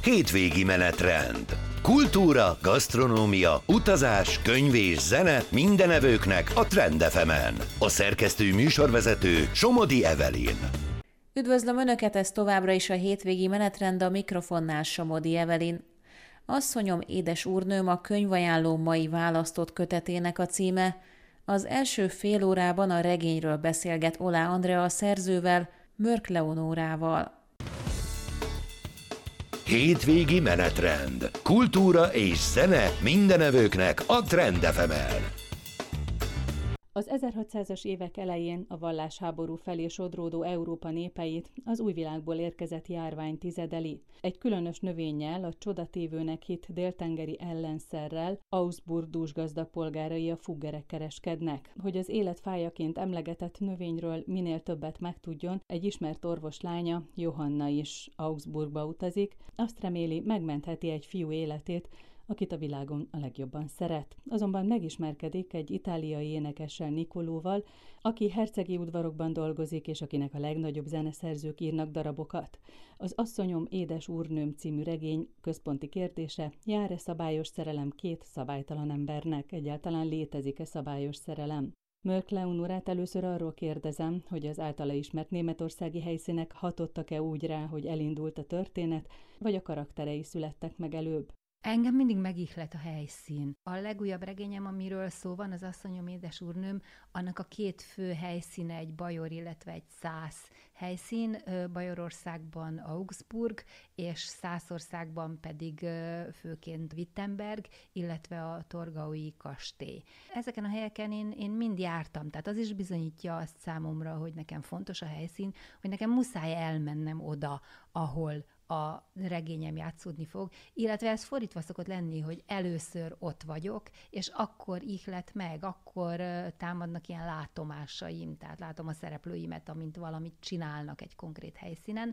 Hétvégi menetrend. Kultúra, gasztronómia, utazás, könyv és zene minden evőknek a Trend FM-en. A szerkesztő műsorvezető Somodi Evelyn. Üdvözlöm Önöket, ez továbbra is a hétvégi menetrend, a mikrofonnál Somodi Evelyn. Asszonyom, édes úrnőm a könyvajánló mai választott kötetének a címe. Az első fél órában a regényről beszélget Olá Andrea a szerzővel, Mörk Leonórával. Hétvégi menetrend. Kultúra és zene minden evőknek a Trend FM-en. Az 1600-as évek elején a vallásháború felé sodródó Európa népeit az új világból érkezett járvány tizedeli. Egy különös növényel, a csodatévőnek hitt déltengeri ellenszerrel Augsburg dúsgazdag polgárai a fuggerek kereskednek. Hogy az életfájaként emlegetett növényről minél többet megtudjon, egy ismert orvos lánya, Johanna is Augsburgba utazik, azt reméli, megmentheti egy fiú életét, akit a világon a legjobban szeret. Azonban megismerkedik egy itáliai énekessel, Nicolóval, aki hercegi udvarokban dolgozik, és akinek a legnagyobb zeneszerzők írnak darabokat. Az Asszonyom, édes úrnőm című regény központi kérdése: jár-e szabályos szerelem két szabálytalan embernek? Egyáltalán létezik-e szabályos szerelem? Mörk Leonórát először arról kérdezem, hogy az általa ismert németországi helyszínek hatottak-e úgy rá, hogy elindult a történet, vagy a karakterei születtek meg előbb. Engem mindig megihlet a helyszín. A legújabb regényem, amiről szó van, az Asszonyom, édes úrnőm, annak a két fő helyszíne egy bajor, illetve egy szász helyszín. Bajorországban Augsburg, és Szászországban pedig főként Wittenberg, illetve a Torgaui kastély. Ezeken a helyeken én mind jártam, tehát az is bizonyítja azt számomra, hogy nekem fontos a helyszín, hogy nekem muszáj elmennem oda, ahol a regényem játszódni fog, illetve ez fordítva szokott lenni, hogy először ott vagyok, és akkor ihlet meg, akkor támadnak ilyen látomásaim, tehát látom a szereplőimet, amint valamit csinálnak egy konkrét helyszínen,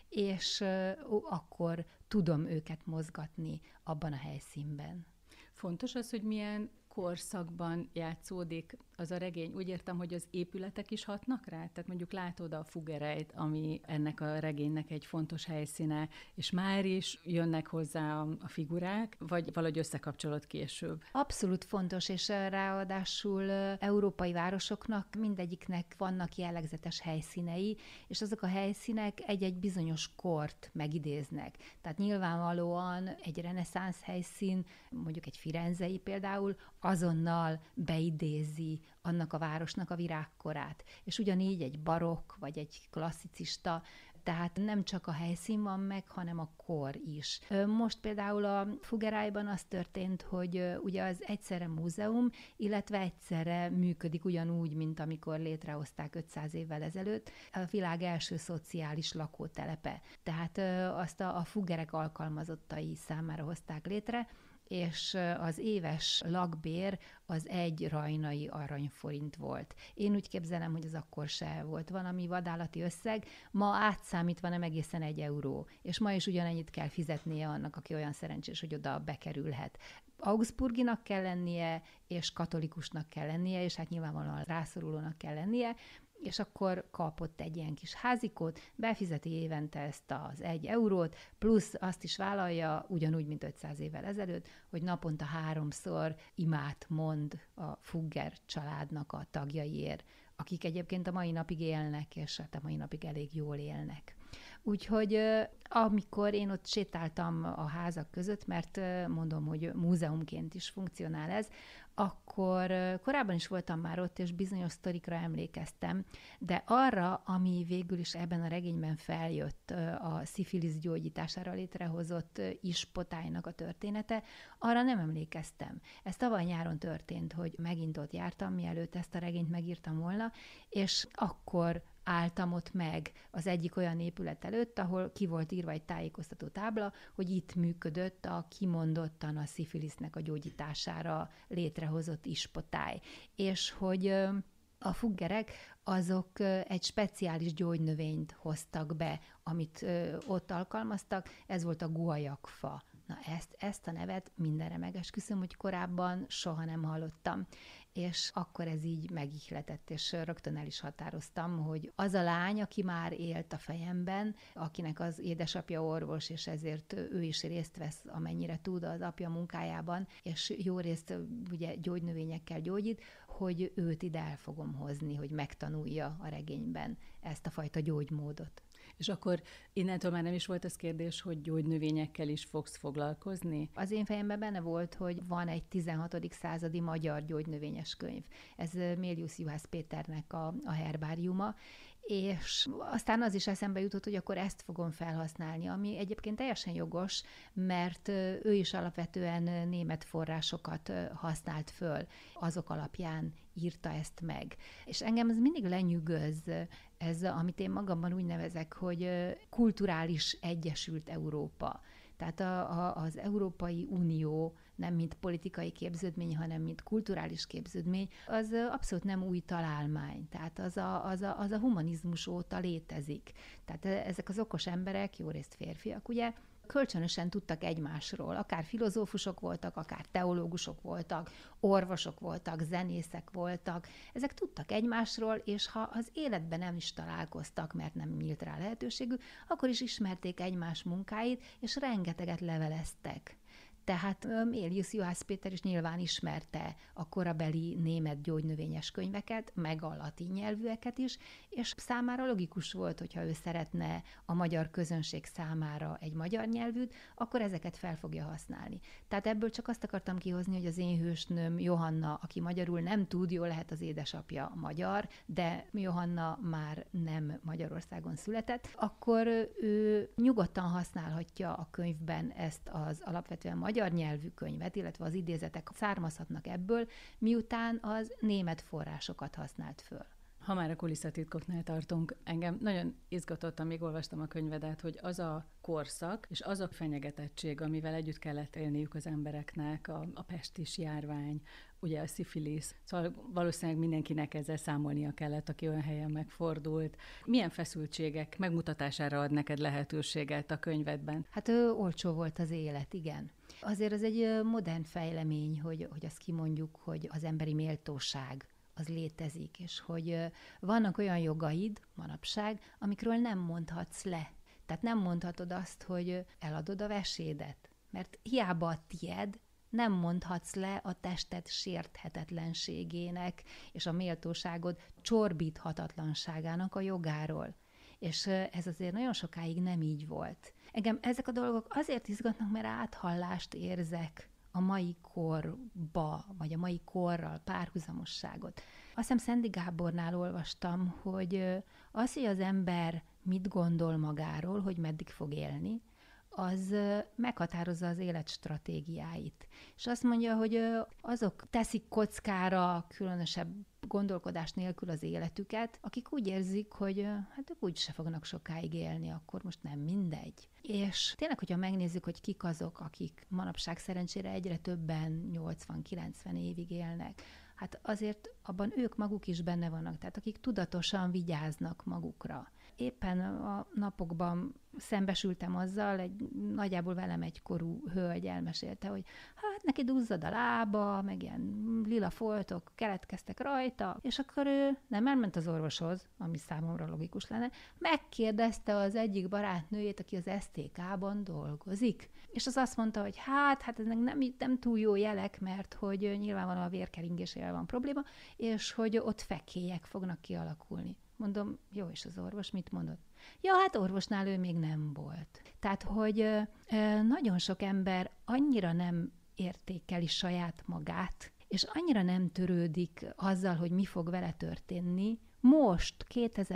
és akkor tudom őket mozgatni abban a helyszínben. Fontos az, hogy milyen korszakban játszódik az a regény. Úgy értem, hogy az épületek is hatnak rá? Tehát mondjuk látod a Fuggereit, ami ennek a regénynek egy fontos helyszíne, és már is jönnek hozzá a figurák, vagy valahogy összekapcsolod később? Abszolút fontos, és ráadásul európai városoknak mindegyiknek vannak jellegzetes helyszínei, és azok a helyszínek egy-egy bizonyos kort megidéznek. Tehát nyilvánvalóan egy reneszánsz helyszín, mondjuk egy firenzei például, azonnal beidézi annak a városnak a virágkorát. És ugyanígy egy barokk, vagy egy klasszicista, tehát nem csak a helyszín van meg, hanem a kor is. Most például a Fuggereiban az történt, hogy ugye az egyszerre múzeum, illetve egyszerre működik ugyanúgy, mint amikor létrehozták 500 évvel ezelőtt, a világ első szociális lakótelepe. Tehát azt a Fuggerek alkalmazottai számára hozták létre, és az éves lakbér az 1 rajnai aranyforint volt. Én úgy képzelem, hogy az akkor se volt valami vadállati összeg, ma átszámítva nem egészen 1 euró, és ma is ugyanennyit kell fizetnie annak, aki olyan szerencsés, hogy oda bekerülhet. Augsburginak kell lennie, és katolikusnak kell lennie, és hát nyilvánvalóan rászorulónak kell lennie, és akkor kapott egy ilyen kis házikót, befizeti évente ezt az 1 eurót, plusz azt is vállalja, ugyanúgy, mint 500 évvel ezelőtt, hogy naponta 3-szor imát mond a Fugger családnak a tagjaiért, akik egyébként a mai napig élnek, és hát a mai napig elég jól élnek. Úgyhogy amikor én ott sétáltam a házak között, mert mondom, hogy múzeumként is funkcionál ez, akkor korábban is voltam már ott, és bizonyos sztorikra emlékeztem, de arra, ami végül is ebben a regényben feljött, a szifilisz gyógyítására létrehozott ispotálynak a története, arra nem emlékeztem. Ez tavaly nyáron történt, hogy megint ott jártam, mielőtt ezt a regényt megírtam volna, és akkor álltam ott meg az egyik olyan épület előtt, ahol ki volt írva egy tájékoztató tábla, hogy itt működött a kimondottan a szifilisznek a gyógyítására létrehozott ispotály. És hogy a Fuggerek azok egy speciális gyógynövényt hoztak be, amit ott alkalmaztak, ez volt a guajakfa. Na ezt a nevet mindenre megesküszöm, hogy korábban soha nem hallottam. és akkor ez így megihletett, és rögtön el is határoztam, hogy az a lány, aki már élt a fejemben, akinek az édesapja orvos, és ezért ő is részt vesz, amennyire tud az apja munkájában, és jó részt ugye gyógynövényekkel gyógyít, hogy őt ide el fogom hozni, hogy megtanulja a regényben ezt a fajta gyógymódot. És akkor innentől már nem is volt az kérdés, hogy gyógynövényekkel is fogsz foglalkozni? Az én fejemben benne volt, hogy van egy 16. századi magyar gyógynövényes könyv. Ez Mélius Juhász Péternek a herbáriuma, és aztán az is eszembe jutott, hogy akkor ezt fogom felhasználni, ami egyébként teljesen jogos, mert ő is alapvetően német forrásokat használt föl, azok alapján írta ezt meg. És engem ez mindig lenyűgöz, ez, amit én magamban úgy nevezek, hogy kulturális egyesült Európa. Tehát az Európai Unió nem mint politikai képződmény, hanem mint kulturális képződmény, az abszolút nem új találmány. Tehát az a humanizmus óta létezik. Tehát ezek az okos emberek, jó részt férfiak, ugye, kölcsönösen tudtak egymásról, akár filozófusok voltak, akár teológusok voltak, orvosok voltak, zenészek voltak, ezek tudtak egymásról, és ha az életben nem is találkoztak, mert nem nyílt rá lehetőségük, akkor is ismerték egymás munkáit, és rengeteget leveleztek. Tehát Mélius Juhász Péter is nyilván ismerte a korabeli német gyógynövényes könyveket, meg a latin nyelvűeket is, és számára logikus volt, hogyha ő szeretne a magyar közönség számára egy magyar nyelvűt, akkor ezeket fel fogja használni. Tehát ebből csak azt akartam kihozni, hogy az én hősnőm Johanna, aki magyarul nem tud, jól lehet az édesapja magyar, de Johanna már nem Magyarországon született, akkor ő nyugodtan használhatja a könyvben ezt az alapvetően magyar nyelvű könyvet, illetve az idézetek származhatnak ebből, miután az német forrásokat használt föl. Ha már a kulisszatitkoknál tartunk, engem nagyon izgatott, amíg olvastam a könyvedet, hogy az a korszak és az a fenyegetettség, amivel együtt kellett élniük az embereknek, a pestis járvány, ugye a szifilisz, szóval valószínűleg mindenkinek ezzel számolnia kellett, aki olyan helyen megfordult. Milyen feszültségek megmutatására ad neked lehetőséget a könyvedben? Hát olcsó volt az élet, igen. Azért az egy modern fejlemény, hogy azt kimondjuk, hogy az emberi méltóság az létezik, és hogy vannak olyan jogaid manapság, amikről nem mondhatsz le. Tehát nem mondhatod azt, hogy eladod a vesédet, mert hiába a tied, nem mondhatsz le a tested sérthetetlenségének és a méltóságod csorbíthatatlanságának a jogáról. És ez azért nagyon sokáig nem így volt. Engem ezek a dolgok azért izgatnak, mert áthallást érzek a mai korba, vagy a mai korral párhuzamosságot. Azt hiszem Szendi Gábornál olvastam, hogy az, hogy az ember mit gondol magáról, hogy meddig fog élni, az meghatározza az élet stratégiáit. És azt mondja, hogy azok teszik kockára különösebb gondolkodás nélkül az életüket, akik úgy érzik, hogy hát ők úgy se fognak sokáig élni, akkor most nem mindegy. És tényleg, hogyha megnézzük, hogy kik azok, akik manapság szerencsére egyre többen 80-90 évig élnek, hát azért abban ők maguk is benne vannak, tehát akik tudatosan vigyáznak magukra. Éppen a napokban szembesültem azzal, egy nagyjából velem egykorú hölgy elmesélte, hogy hát neki duzzad a lába, meg ilyen lila foltok keletkeztek rajta, és akkor ő nem elment az orvoshoz, ami számomra logikus lenne, megkérdezte az egyik barátnőjét, aki az STK-ban dolgozik. És az azt mondta, hogy hát ezek nem túl jó jelek, mert hogy nyilvánvalóan a vérkeringésével van probléma, és hogy ott fekélyek fognak kialakulni. Mondom, jó, és az orvos mit mondott? Ja, hát orvosnál ő még nem volt. Tehát, hogy nagyon sok ember annyira nem értékeli saját magát, és annyira nem törődik azzal, hogy mi fog vele történni, most,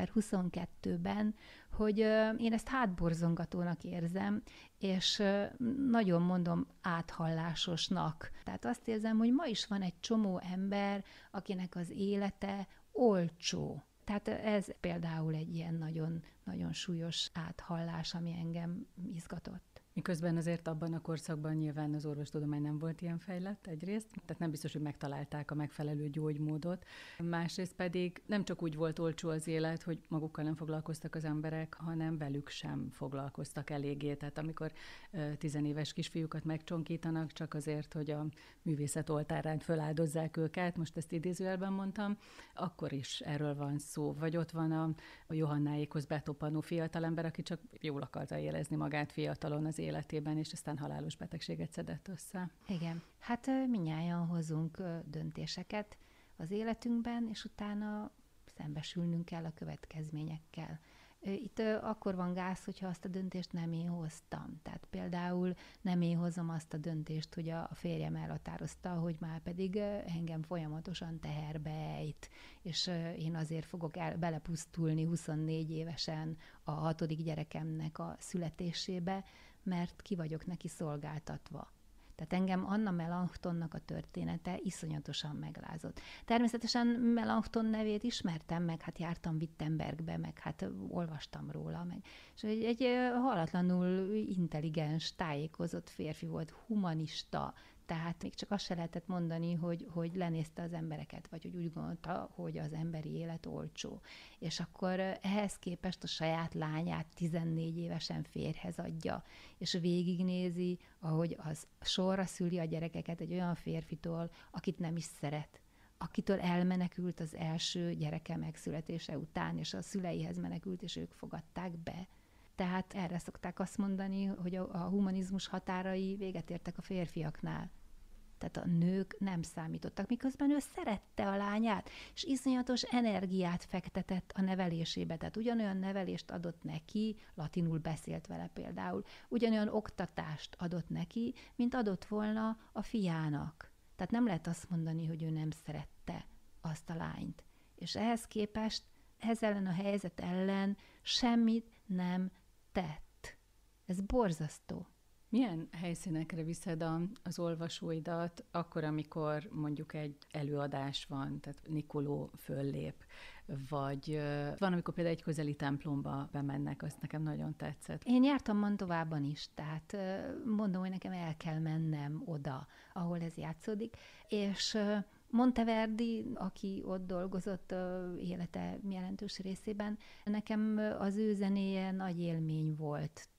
2022-ben, hogy én ezt hátborzongatónak érzem, és nagyon mondom áthallásosnak. Tehát azt érzem, hogy ma is van egy csomó ember, akinek az élete olcsó. Tehát ez például egy ilyen nagyon, nagyon súlyos áthallás, ami engem izgatott. Miközben azért abban a korszakban nyilván az orvostudomány nem volt ilyen fejlett egyrészt, tehát nem biztos, hogy megtalálták a megfelelő gyógymódot. Másrészt pedig nem csak úgy volt olcsó az élet, hogy magukkal nem foglalkoztak az emberek, hanem velük sem foglalkoztak eléggé. Tehát amikor 10 éves kisfiúkat megcsonkítanak csak azért, hogy a művészet oltárán föláldozzák őket, most ezt idézőjelben mondtam, akkor is erről van szó. Vagy ott van a Johannáékhoz betoppanó fiatalember, aki csak jól akarta érezni magát fiatalon az életében, és aztán halálos betegséget szedett össze. Igen. Hát mindnyájan hozunk döntéseket az életünkben, és utána szembesülnünk kell a következményekkel. Itt akkor van gáz, hogyha azt a döntést nem én hoztam. Tehát például nem én hozom azt a döntést, hogy a férjem elhatározta, hogy már pedig engem folyamatosan teherbe ejt, és én azért fogok belepusztulni 24 évesen a 6. gyerekemnek a születésébe, mert ki vagyok neki szolgáltatva. Tehát engem Anna Melanchthonnak a története iszonyatosan meglázott. Természetesen Melanchthon nevét ismertem, meg hát jártam Wittenbergbe, meg hát olvastam róla, meg. És egy hallatlanul intelligens, tájékozott férfi volt, humanista, tehát még csak azt se lehetett mondani, hogy lenézte az embereket, vagy hogy úgy gondolta, hogy az emberi élet olcsó. És akkor ehhez képest a saját lányát 14 évesen férjhez adja, és végignézi, ahogy az sorra szüli a gyerekeket egy olyan férfitől, akit nem is szeret, akitől elmenekült az első gyereke megszületése után, és a szüleihez menekült, és ők fogadták be. Tehát erre szokták azt mondani, hogy a humanizmus határai véget értek a férfiaknál. Tehát a nők nem számítottak, miközben ő szerette a lányát, és iszonyatos energiát fektetett a nevelésébe. Tehát ugyanolyan nevelést adott neki, latinul beszélt vele például, ugyanolyan oktatást adott neki, mint adott volna a fiának. Tehát nem lehet azt mondani, hogy ő nem szerette azt a lányt. És ehhez képest, ez ellen a helyzet ellen semmit nem tett. Ez borzasztó. Milyen helyszínekre viszed az olvasóidat akkor, amikor mondjuk egy előadás van, tehát Nicolò föllép, vagy van, amikor például egy közeli templomba bemennek, azt nekem nagyon tetszett. Én jártam Mantovában is, tehát mondom, hogy nekem el kell mennem oda, ahol ez játszódik, és Monteverdi, aki ott dolgozott élete jelentős részében, nekem az ő zenéje nagy élmény volt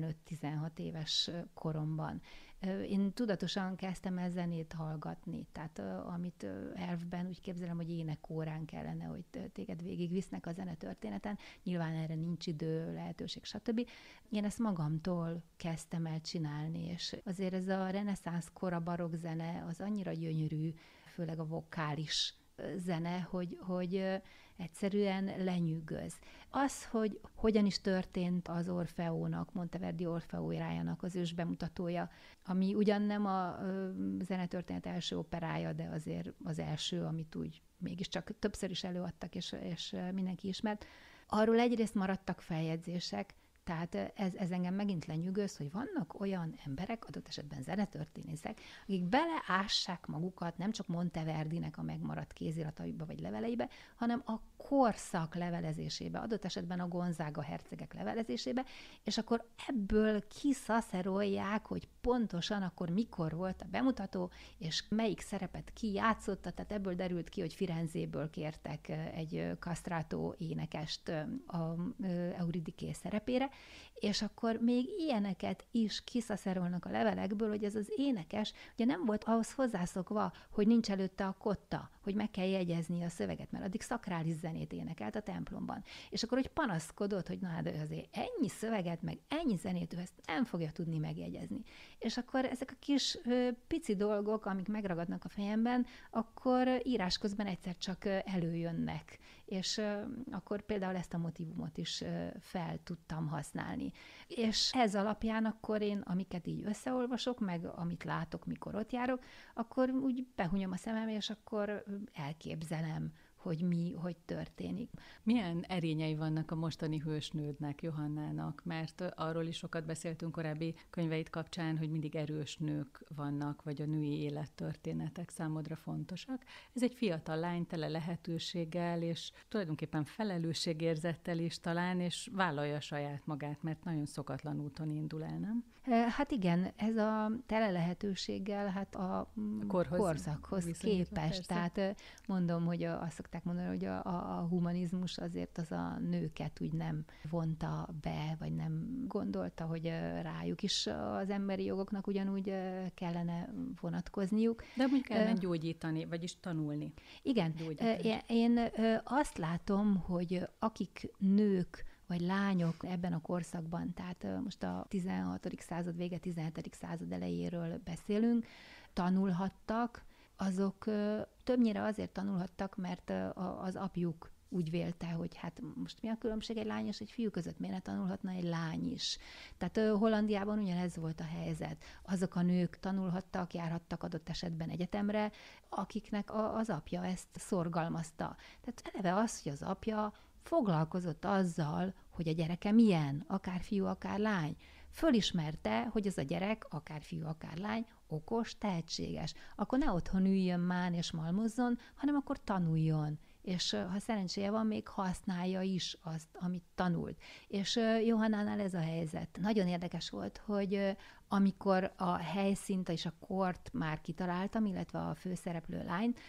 15-16 éves koromban. Én tudatosan kezdtem el zenét hallgatni, tehát amit elfben úgy képzelem, hogy énekórán kellene, hogy téged végigvisznek a zenetörténeten, nyilván erre nincs idő, lehetőség, stb. Én ezt magamtól kezdtem el csinálni, és azért ez a reneszánsz kora barokk zene az annyira gyönyörű, főleg a vokális zene, hogy egyszerűen lenyűgöz. Az, hogy hogyan is történt az Orfeónak, Monteverdi Orfeójának az ős bemutatója, ami ugyan nem a zenetörténet első operája, de azért az első, amit úgy mégiscsak többször is előadtak, és mindenki ismert. Arról egyrészt maradtak feljegyzések, tehát ez engem megint lenyűgöz, hogy vannak olyan emberek, adott esetben zenetörténészek, akik beleássák magukat nem csak Monteverdinek a megmaradt kézirataiba vagy leveleibe, hanem a korszak levelezésébe, adott esetben a Gonzaga hercegek levelezésébe, és akkor ebből kiszaszerolják, hogy pontosan akkor mikor volt a bemutató, és melyik szerepet ki játszotta, tehát ebből derült ki, hogy Firenzéből kértek egy castrato énekest a Euridiké szerepére, és akkor még ilyeneket is kiszaszerolnak a levelekből, hogy ez az énekes ugye nem volt ahhoz hozzászokva, hogy nincs előtte a kotta, hogy meg kell jegyezni a szöveget, mert addig szakrális zenét énekelt a templomban. És akkor hogy panaszkodott, hogy na hát azért ennyi szöveget, meg ennyi zenét ő ezt nem fogja tudni megjegyezni. És akkor ezek a kis pici dolgok, amik megragadnak a fejemben, akkor írás közben egyszer csak előjönnek. És akkor például ezt a motívumot is fel tudtam használni. És ez alapján akkor én, amiket így összeolvasok, meg amit látok, mikor ott járok, akkor úgy behunyom a szemem, és akkor elképzelem, hogy mi, hogy történik. Milyen erényei vannak a mostani hősnődnek, Johannának? Mert arról is sokat beszéltünk korábbi könyveit kapcsán, hogy mindig erős nők vannak, vagy a női élettörténetek számodra fontosak. Ez egy fiatal lány, tele lehetőséggel, és tulajdonképpen felelősségérzettel is talán, és vállalja saját magát, mert nagyon szokatlan úton indul el, nem? Hát igen, ez a tele lehetőséggel hát a korszakhoz képest. Tehát mondom, hogy azt szokták mondani, hogy a humanizmus azért az a nőket úgy nem vonta be, vagy nem gondolta, hogy rájuk is az emberi jogoknak ugyanúgy kellene vonatkozniuk. De úgy kellene gyógyítani, vagyis tanulni. Igen, én azt látom, hogy akik nők, vagy lányok ebben a korszakban, tehát most a 16. század vége, 17. század elejéről beszélünk, tanulhattak, azok többnyire azért tanulhattak, mert az apjuk úgy vélte, hogy hát most mi a különbség egy lány és egy fiú között, miért ne tanulhatna egy lány is. Tehát Hollandiában ugyanez volt a helyzet. Azok a nők tanulhattak, járhattak adott esetben egyetemre, akiknek az apja ezt szorgalmazta. Tehát eleve az, hogy az apja foglalkozott azzal, hogy a gyereke milyen, akár fiú, akár lány. Fölismerte, hogy az a gyerek, akár fiú, akár lány, okos, tehetséges. Akkor ne otthon üljön már és malmozzon, hanem akkor tanuljon. És ha szerencséje van, még használja is azt, amit tanult. És Johannánál ez a helyzet. Nagyon érdekes volt, hogy amikor a helyszínt és a kort már kitaláltam, illetve a főszereplő lányt,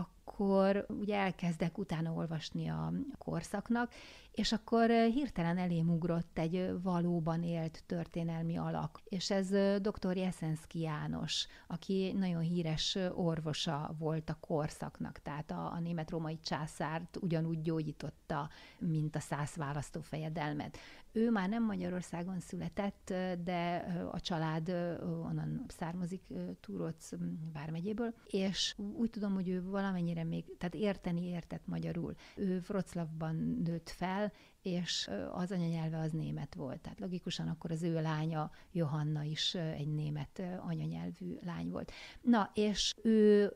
akkor ugye elkezdek utána olvasni a korszaknak, és akkor hirtelen elém ugrott egy valóban élt történelmi alak. És ez dr. Jeszenszky János, aki nagyon híres orvosa volt a korszaknak, tehát a német-római császárt ugyanúgy gyógyította, mint a 100 választófejedelmet. Ő már nem Magyarországon született, de a család onnan származik, Túróc vármegyéből, és úgy tudom, hogy ő valamennyire még, tehát értett magyarul. Ő Wroclawban nőtt fel, és az anyanyelve az német volt. Tehát logikusan akkor az ő lánya, Johanna is egy német anyanyelvű lány volt. Na, és ő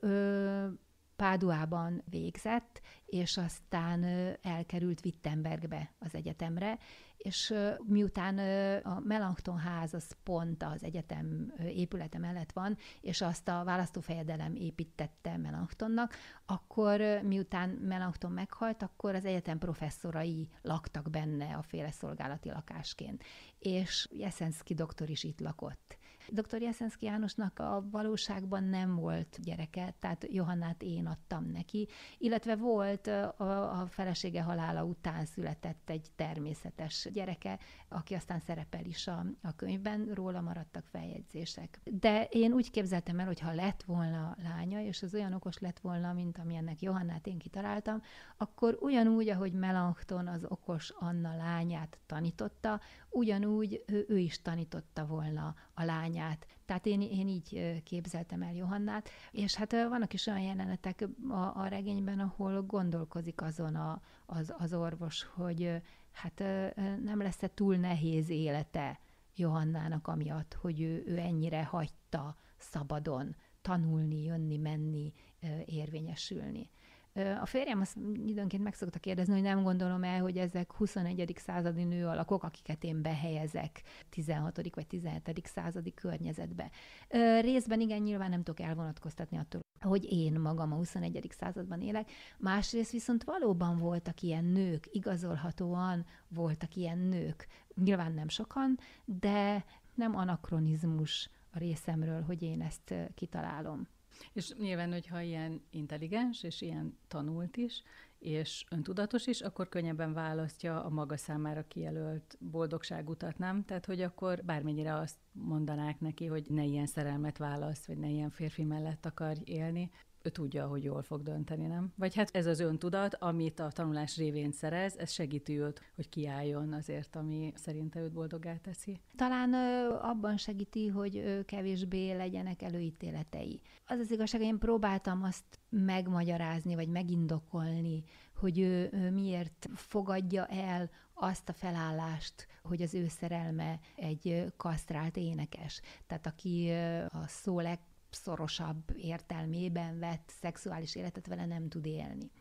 Páduában végzett, és aztán elkerült Wittenbergbe az egyetemre, és miután a Melanchthon ház az pont az egyetem épülete mellett van, és azt a választófejedelem építette Melanchthonnak, akkor miután Melanchthon meghalt, akkor az egyetem professzorai laktak benne a féleszolgálati lakásként. És Jeszenszky doktor is itt lakott. Dr. Jeszenszky Jánosnak a valóságban nem volt gyereke, tehát Johannát én adtam neki, illetve volt a felesége halála után született egy természetes gyereke, aki aztán szerepel is a könyvben, róla maradtak feljegyzések. De én úgy képzeltem el, hogy ha lett volna lánya, és az olyan okos lett volna, mint amilyennek Johannát én kitaláltam, akkor ugyanúgy, ahogy Melanchthon az okos Anna lányát tanította, ugyanúgy ő is tanította volna a lányát. Tehát én így képzeltem el Johannát, és hát vannak is olyan jelenetek a regényben, ahol gondolkozik azon az orvos, hogy hát nem lesz-e túl nehéz élete Johannának amiatt, hogy ő ennyire hagyta szabadon tanulni, jönni, menni, érvényesülni. A férjem azt időnként meg szokta kérdezni, hogy nem gondolom el, hogy ezek 21. századi nőalakok, akiket én behelyezek 16. vagy 17. századi környezetbe. Részben igen, nyilván nem tudok elvonatkoztatni attól, hogy én magam a 21. században élek. Másrészt viszont valóban voltak ilyen nők, igazolhatóan voltak ilyen nők. Nyilván nem sokan, de nem anakronizmus a részemről, hogy én ezt kitalálom. És nyilván, hogyha ilyen intelligens, és ilyen tanult is, és öntudatos is, akkor könnyebben választja a maga számára kijelölt boldogságutat, nem? Tehát, hogy akkor bármennyire azt mondanák neki, hogy ne ilyen szerelmet választ, vagy ne ilyen férfi mellett akarj élni, ő tudja, hogy jól fog dönteni, nem? Vagy hát ez az öntudat, amit a tanulás révén szerez, ez segíti őt, hogy kiálljon azért, ami szerinte őt boldoggá teszi. Talán abban segíti, hogy kevésbé legyenek előítéletei. Az az igazság, hogy én próbáltam azt megmagyarázni, vagy megindokolni, hogy ő miért fogadja el azt a felállást, hogy az ő szerelme egy kasztrált énekes. Tehát aki a szó legszorosabb értelmében vett szexuális életet vele nem tud élni.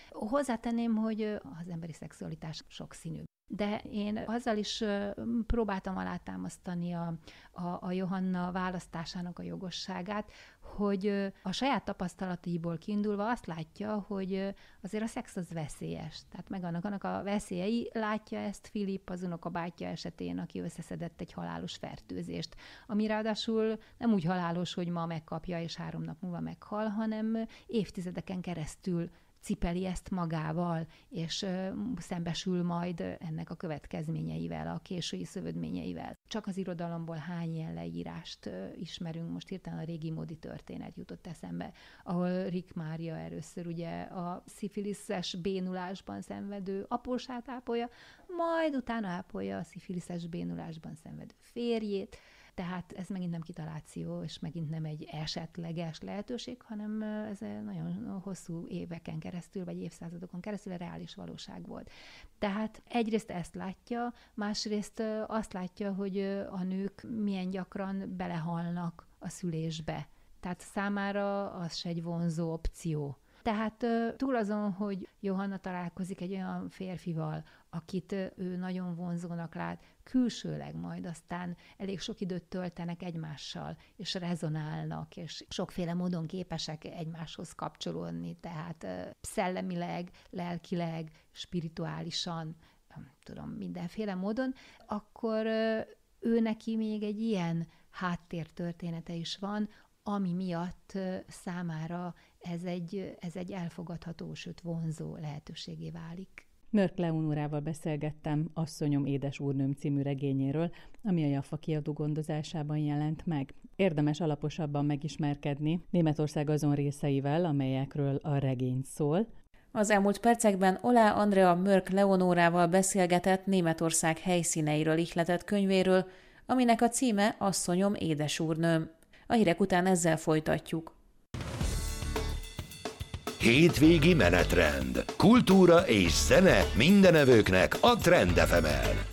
Hozzátenném, hogy az emberi szexualitás sokszínű. De én azzal is próbáltam alátámasztani a Johanna választásának a jogosságát, hogy a saját tapasztalataiból kiindulva azt látja, hogy azért a szex az veszélyes. Tehát meg annak a veszélyei, látja ezt Filip az unokabátyja esetén, aki összeszedett egy halálos fertőzést, ami ráadásul nem úgy halálos, hogy ma megkapja és 3 nap múlva meghal, hanem évtizedeken keresztül cipeli ezt magával, és szembesül majd ennek a következményeivel, a késői szövődményeivel. Csak az irodalomból hány ilyen leírást ismerünk, most hirtelen a régi módi történet jutott eszembe, ahol Rick Mária először ugye a szifiliszes bénulásban szenvedő apósát ápolja, majd utána ápolja a szifiliszes bénulásban szenvedő férjét. Tehát ez megint nem kitaláció, és megint nem egy esetleges lehetőség, hanem ez nagyon hosszú éveken keresztül, vagy évszázadokon keresztül reális valóság volt. Tehát egyrészt ezt látja, másrészt azt látja, hogy a nők milyen gyakran belehalnak a szülésbe. Tehát számára az se egy vonzó opció. Tehát túl azon, hogy Johanna találkozik egy olyan férfival, akit ő nagyon vonzónak lát, külsőleg majd aztán elég sok időt töltenek egymással, és rezonálnak, és sokféle módon képesek egymáshoz kapcsolódni, tehát szellemileg, lelkileg, spirituálisan, nem tudom, mindenféle módon, akkor ő neki még egy ilyen háttértörténete is van, ami miatt számára ez egy elfogadható, sőt vonzó lehetőségé válik. Mörk Leonórával beszélgettem Asszonyom, édes úrnőm című regényéről, ami a Jaffa kiadó gondozásában jelent meg. Érdemes alaposabban megismerkedni Németország azon részeivel, amelyekről a regény szól. Az elmúlt percekben Oláh Andrea Mörk Leonórával beszélgetett Németország helyszíneiről ihletett könyvéről, aminek a címe Asszonyom, édes úrnőm. A hírek után ezzel folytatjuk. Hétvégi menetrend. Kultúra és zene mindenevőknek a Trend FM-en.